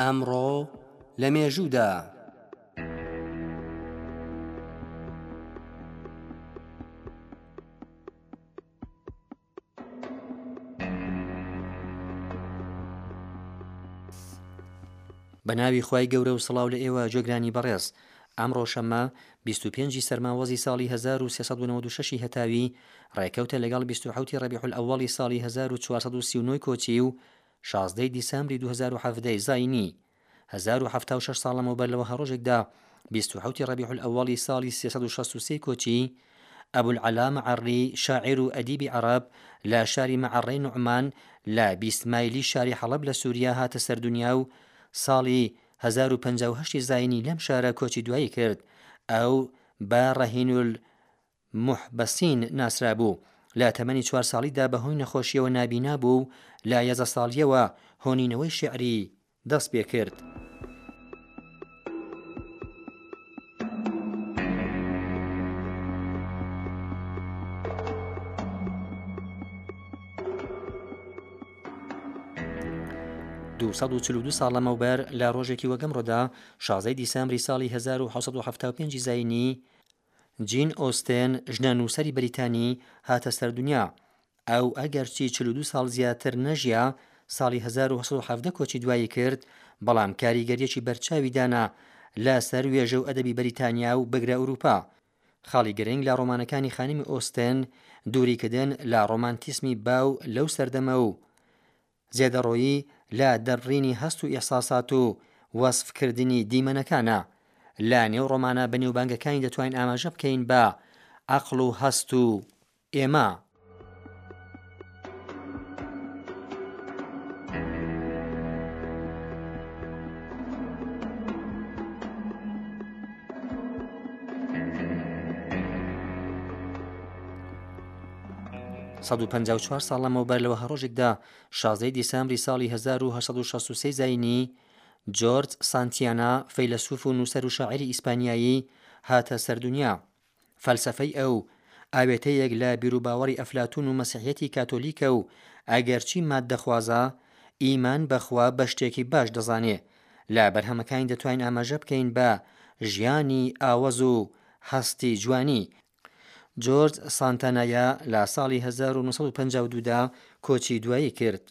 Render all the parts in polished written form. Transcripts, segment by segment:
ئەمڕۆ لە مێژوودا بە ناوی خوای گەورە و سڵاو لە ئێوە جێگرانی بەڕێز. ئەمڕۆ شەممە 25 سەرماوەزی ساڵی 1396 هەتاوی ڕێکەوتە لەگەڵ 27 ڕەبیع الأوڵی ساڵی 1439 کۆچی و 16 دیسەمبری 2017 زاینی 1076 ساڵەمە بەر لەوە هەڕۆژێکدا 27 ڕەبیع الأوڵی ساڵی 363 کۆچی ئەبولعەلا مەعەڕی شاعیر و ئەدیبی عەرەب لە شاری مەعەڕەی نوعمان لە 20 مایلی شاری حەڵەب لە سووریا هاتە سەردونیا و ساڵی 1058 زاینی لەم شارە کۆچی دوایی کرد. ئەو بە ڕەهینول موحبەسین ناسرا بوو. لە تەمەنی 4 ساڵیدا بەهۆی نەخۆشیەوە نابینا بوو. لە 11 ساڵیەوە هۆنینەوەی شێعری دەست پێ کرد. دو 142 ساڵەمەوبەر لە ڕۆژێکی وەگەمڕۆدا 16 دیسەمبری ساڵی 1775 زاینی جین ئۆستن ژنە نووسەری بەریتانی هاتە سەردونیا. ئەو ئەگەرچی 42 ساڵ زیاتر نەژیا ساڵی 1970 کۆچی دوایی کرد، بەڵام کاریگەریەکی بەرچاوی دانا لە سەر وێژە و ئەدەبی بەریتانیا و بەگرە ئەوروپا. خاڵی گرنگ لە ڕۆمانەکانی خانمی ئۆستن دووریکردن لە ڕۆمانتیسمی باو لەو سەردەمە و زێدەڕۆیی لە دەڕینی هەست و ئێحساسات و وەسفکردنی دیمەنەکانە. لە نێو ڕۆمانە بەنێوبانگەکانی دەتوانین ئاماژە بکەین بە عەقڵ و هەست و ئێمە. سەد و 54 ساڵەمەوبەر لەوە هەڕۆژێکدا 16 دیسەمبری ساڵی 1863 زاینی جۆرج سانتیانا فەیلسوف و نووسەر و شاعیری ئیسپانیایی هاتە سەردونیا. فەلسەفەی ئەو ئاوێتەیەک لە بیرروباوەڕی ئەفلاتون و مەسیحیەتی کاتۆلیکە و ئەگەرچی ماددەخوازە ئیمان بەخوا بە شتێکی باش دەزانێ. لە بەرهەمەکانی دەتوانین ئاماژە بکەین بە ژیانی ئاوەز و هەستی جوانی. جۆرج سانتانایا لە ساڵی 1952دا کۆچی دوایی کرد.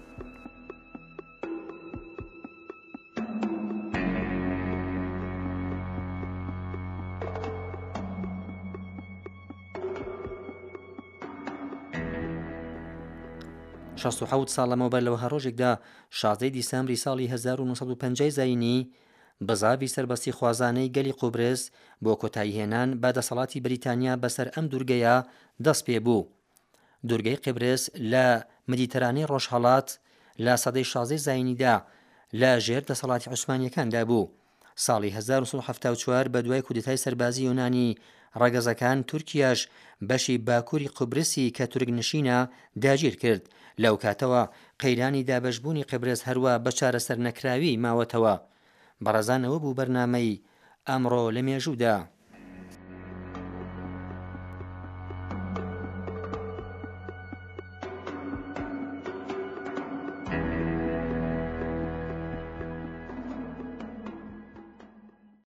شەست و حەوت ساڵەمەوبەر لەوە هەڕۆژێکدا 16 دیسەمبری ساڵی 1950 زاینی بزاوی سەربەستی خوازانەی گەلی قوبرس بۆ کۆتاییهێنان بەدەسەڵاتی بریتانیا بەسەر ئەم دوورگەیە دەست پێ بوو. دوورگەی قبرس لە مدیتەرانەی ڕۆژهەڵات لە سەدەی 16 زاینیدا لە ژێر دەسەڵاتی عوسمانیەکاندا بوو. ساڵی 1974 بە دوای کودتای سەربازی یۆنانی ڕەگەزەکان تورکیاش بەشی باکووری قوبرسی کە تورکنشینە داگیر کرد. لەو کاتەوە قەیرانی دابەشبوونی قبرس هەروە بە چارەسەر نەکراوی ماوەتەوە. بەڕێزانەوە بوو بەرنامەی ئەمڕۆ لە مێژوودا.